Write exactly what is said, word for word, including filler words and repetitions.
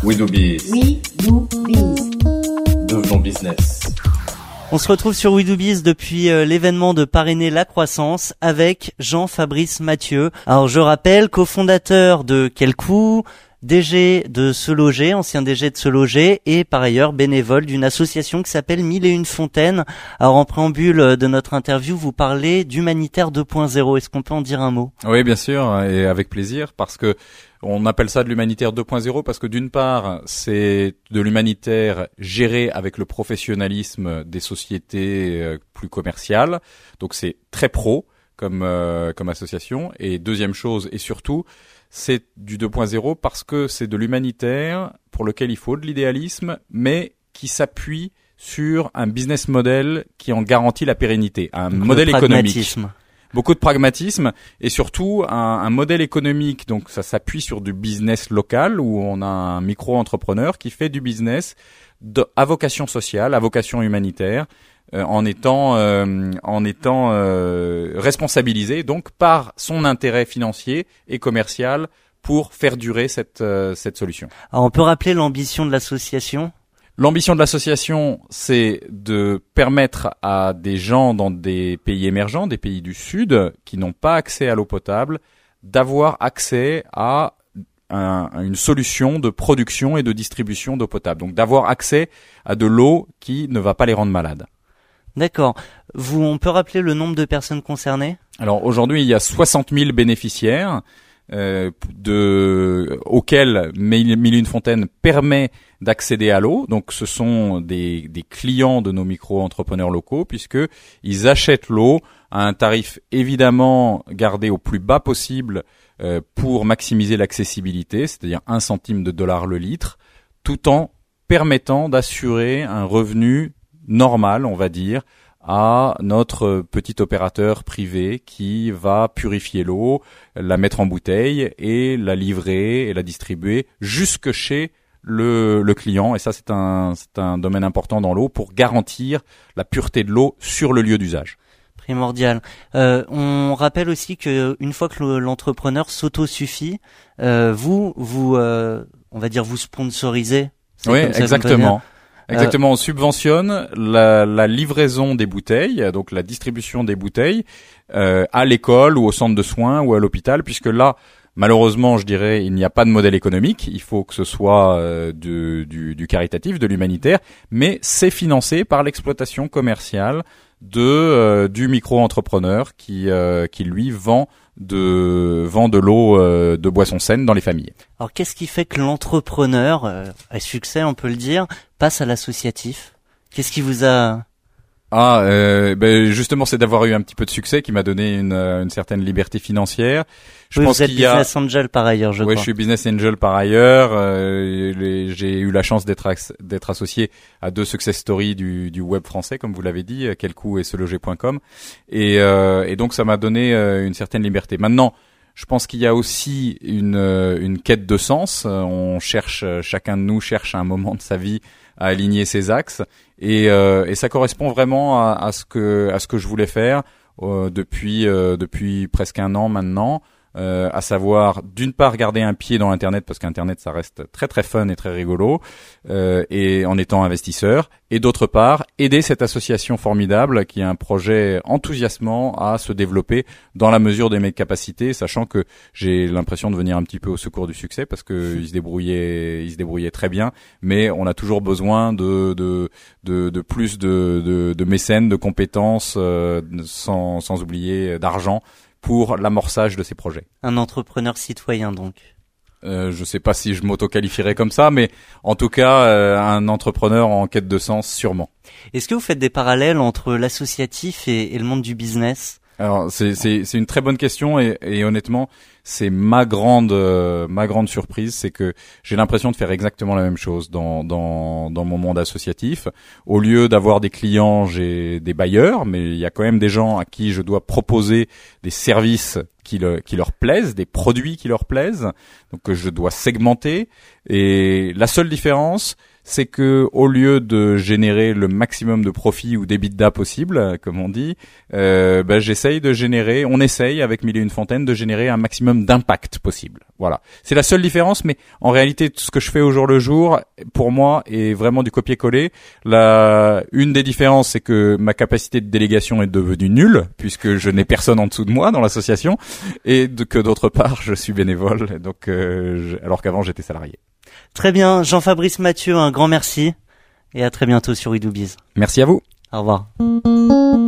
We do biz. We do biz. Devenons business. On se retrouve sur We Do Biz depuis euh, l'événement de parrainer la croissance avec Jean-Fabrice Mathieu. Alors je rappelle, cofondateur de Quelcou, D G de Se Loger, ancien D G de Se Loger et par ailleurs bénévole d'une association qui s'appelle Mille et une fontaines. Alors en préambule de notre interview, vous parlez d'humanitaire deux point zéro. Est-ce qu'on peut en dire un mot ? Oui, bien sûr, et avec plaisir, parce que on appelle ça de l'humanitaire deux point zéro parce que d'une part, c'est de l'humanitaire géré avec le professionnalisme des sociétés plus commerciales. Donc c'est très pro comme euh, comme association. Et deuxième chose, et surtout, c'est du deux point zéro parce que c'est de l'humanitaire pour lequel il faut de l'idéalisme, mais qui s'appuie sur un business model qui en garantit la pérennité, un Donc modèle le économique. pragmatisme. Beaucoup de pragmatisme et surtout un, un modèle économique. Donc ça s'appuie sur du business local où on a un micro-entrepreneur qui fait du business de, à vocation sociale, à vocation humanitaire, euh, en étant euh, en étant euh, responsabilisé donc par son intérêt financier et commercial pour faire durer cette euh, cette solution. Alors on peut rappeler l'ambition de l'association ? L'ambition de l'association, c'est de permettre à des gens dans des pays émergents, des pays du Sud, qui n'ont pas accès à l'eau potable, d'avoir accès à un, une solution de production et de distribution d'eau potable. Donc d'avoir accès à de l'eau qui ne va pas les rendre malades. D'accord. Vous, on peut rappeler le nombre de personnes concernées ? Alors aujourd'hui, il y a soixante mille bénéficiaires. Euh, de auquel Mille et une fontaines permet d'accéder à l'eau. Donc ce sont des, des clients de nos micro-entrepreneurs locaux puisque ils achètent l'eau à un tarif évidemment gardé au plus bas possible euh, pour maximiser l'accessibilité, c'est-à-dire un centime de dollar le litre, tout en permettant d'assurer un revenu normal, on va dire, à notre petit opérateur privé qui va purifier l'eau, la mettre en bouteille et la livrer et la distribuer jusque chez le, le client. Et ça, c'est un, c'est un domaine important dans l'eau pour garantir la pureté de l'eau sur le lieu d'usage. Primordial. Euh, on rappelle aussi que une fois que l'entrepreneur s'autosuffit, euh, vous, vous, euh, on va dire, vous sponsorisez. Oui, exactement. Exactement, on subventionne la, la livraison des bouteilles, donc la distribution des bouteilles euh, à l'école ou au centre de soins ou à l'hôpital, puisque là, malheureusement, je dirais, il n'y a pas de modèle économique. Il faut que ce soit euh, de, du, du caritatif, de l'humanitaire, mais c'est financé par l'exploitation commerciale de euh, du micro-entrepreneur qui euh, qui lui vend de vend de l'eau euh, de boisson saine dans les familles. Alors qu'est-ce qui fait que l'entrepreneur euh, à succès, on peut le dire, passe à l'associatif ? Qu'est-ce qui vous a Ah, euh, ben justement, c'est d'avoir eu un petit peu de succès qui m'a donné une, une certaine liberté financière. Je oui, pense vous êtes qu'il y a... business angel par ailleurs, je oui, crois. je suis business angel par ailleurs. Euh, les... J'ai eu la chance d'être ac... d'être associé à deux success stories du, du web français, comme vous l'avez dit, Quelcou et seloger point com. Et, euh, et donc, ça m'a donné euh, une certaine liberté. Maintenant, je pense qu'il y a aussi une, une quête de sens. On cherche, chacun de nous cherche à un moment de sa vie à aligner ses axes. Et, euh, et ça correspond vraiment à, à ce que à ce que je voulais faire euh, depuis euh, depuis presque un an maintenant, euh, à savoir d'une part garder un pied dans l'internet parce qu'internet ça reste très très fun et très rigolo euh, et en étant investisseur, et d'autre part aider cette association formidable qui a un projet enthousiasmant à se développer dans la mesure de mes capacités, sachant que j'ai l'impression de venir un petit peu au secours du succès parce que ils se débrouillaient ils se débrouillaient très bien, mais on a toujours besoin de de de, de plus de, de de mécènes, de compétences, euh, sans sans oublier d'argent pour l'amorçage de ces projets. Un entrepreneur citoyen donc. Euh, je sais pas si je m'auto-qualifierais comme ça, mais en tout cas, euh, un entrepreneur en quête de sens, sûrement. Est-ce que vous faites des parallèles entre l'associatif et, et le monde du business ? Alors, c'est, c'est, c'est une très bonne question et, et honnêtement, c'est ma grande, euh, ma grande surprise, c'est que j'ai l'impression de faire exactement la même chose dans, dans, dans mon monde associatif. Au lieu d'avoir des clients, j'ai des bailleurs, mais il y a quand même des gens à qui je dois proposer des services qui, le, qui leur plaisent, des produits qui leur plaisent, donc que je dois segmenter. Et la seule différence, c'est que au lieu de générer le maximum de profit ou d'EBITDA possible, comme on dit, euh, ben, j'essaye de générer, on essaye avec Mille et une Fontaines de générer un maximum d'impact possible. Voilà. C'est la seule différence, mais en réalité, tout ce que je fais au jour le jour, pour moi, est vraiment du copier-coller. La, une des différences, c'est que ma capacité de délégation est devenue nulle, puisque je n'ai personne en dessous de moi dans l'association, et de, que d'autre part, je suis bénévole, donc, euh, je, alors qu'avant, j'étais salarié. Très bien, Jean-Fabrice Mathieu, un grand merci et à très bientôt sur WeDoBiz. Merci à vous. Au revoir.